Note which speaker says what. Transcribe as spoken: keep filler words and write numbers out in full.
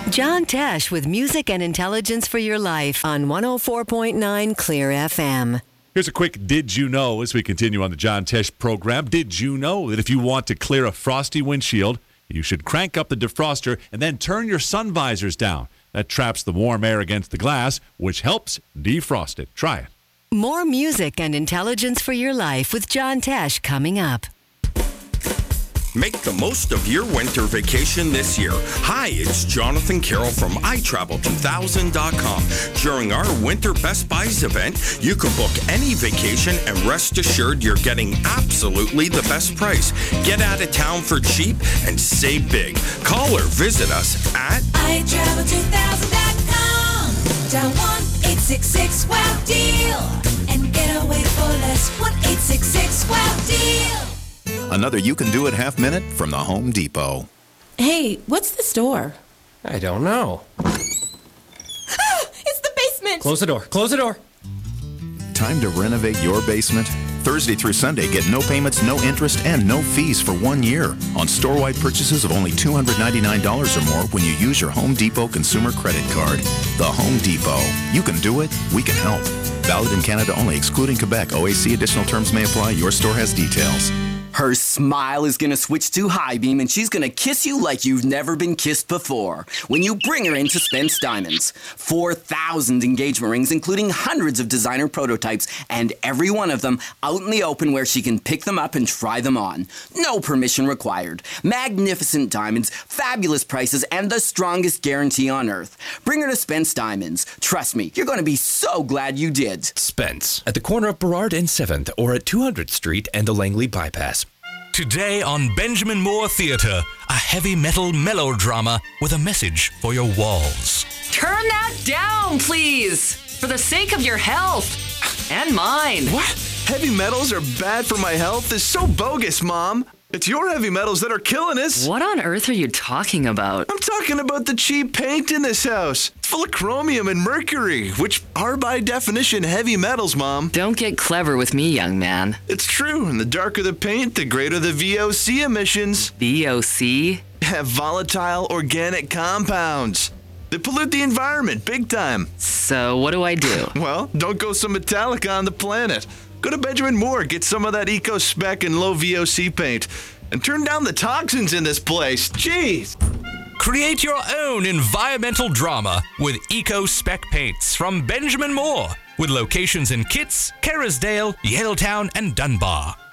Speaker 1: John Tesh with music and intelligence for your life on one oh four point nine Clear F M.
Speaker 2: Here's a quick Did You Know as we continue on the John Tesh program. Did you know that if you want to clear a frosty windshield, you should crank up the defroster and then turn your sun visors down? That traps the warm air against the glass, which helps defrost it. Try it.
Speaker 1: More music and intelligence for your life with John Tesh coming up.
Speaker 3: Make the most of your winter vacation this year. Hi, it's Jonathan Carroll from i travel two thousand dot com. During our Winter Best Buys event, you can book any vacation and rest assured you're getting absolutely the best price. Get out of town for cheap and save big. Call or visit us at
Speaker 4: i travel two thousand dot com. Dial one eight six six wow deal and get away for less. one eight six six wow deal.
Speaker 5: Another You Can Do It half minute from the Home Depot.
Speaker 6: Hey, what's the store?
Speaker 7: I don't know.
Speaker 6: Ah, it's the basement!
Speaker 7: Close the door. Close the door.
Speaker 5: Time to renovate your basement? Thursday through Sunday, get no payments, no interest, and no fees for one year on store-wide purchases of only two hundred ninety-nine dollars or more when you use your Home Depot consumer credit card. The Home Depot. You can do it. We can help. Valid in Canada only, excluding Quebec. O A C additional terms may apply. Your store has details.
Speaker 8: Her smile is gonna switch to high beam and she's gonna kiss you like you've never been kissed before when you bring her into Spence Diamonds. four thousand engagement rings, including hundreds of designer prototypes, and every one of them out in the open where she can pick them up and try them on. No permission required. Magnificent diamonds, fabulous prices, and the strongest guarantee on earth. Bring her to Spence Diamonds. Trust me, you're gonna be so glad you did.
Speaker 9: Spence, at the corner of Burrard and seventh, or at two hundredth Street and the Langley Bypass.
Speaker 10: Today on Benjamin Moore Theatre, a heavy metal melodrama with a message for your walls.
Speaker 11: Turn that down, please, for the sake of your health and mine.
Speaker 12: What? Heavy metals are bad for my health is so bogus, Mom. It's your heavy metals that are killing us.
Speaker 11: What on earth are you talking about?
Speaker 12: I'm talking about the cheap paint in this house. It's full of chromium and mercury, which are by definition heavy metals, Mom.
Speaker 11: Don't get clever with me, young man.
Speaker 12: It's true, and the darker the paint, the greater the V O C emissions.
Speaker 11: V O C?
Speaker 12: Volatile organic compounds. They pollute the environment big time.
Speaker 11: So what do I do?
Speaker 12: Well, don't go so metallic on the planet. Go to Benjamin Moore, get some of that eco-spec and low V O C paint, and turn down the toxins in this place. Jeez!
Speaker 10: Create your own environmental drama with eco-spec paints from Benjamin Moore, with locations in Kitts, Kerrisdale, Yaletown, and Dunbar.